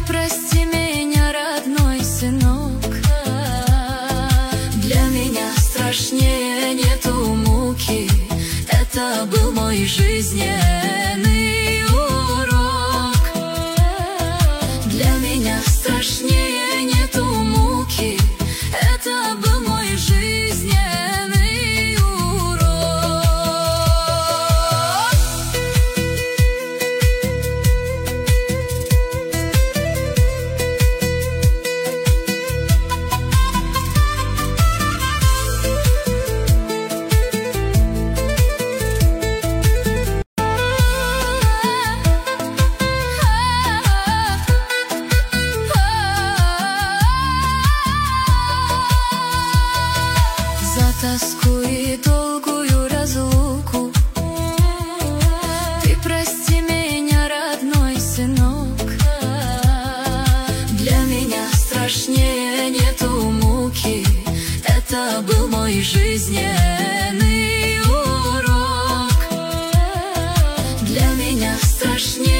прости меня, родной сынок. Для меня страшнее нету муки. Это был мой жизненный урок. Для меня страшнее нету муки. Это был мой жизненный урок. За тоску и долгую разлуку ты прости меня, родной сынок. Для меня страшнее нету муки. Это был мой жизненный урок. Для меня страшнее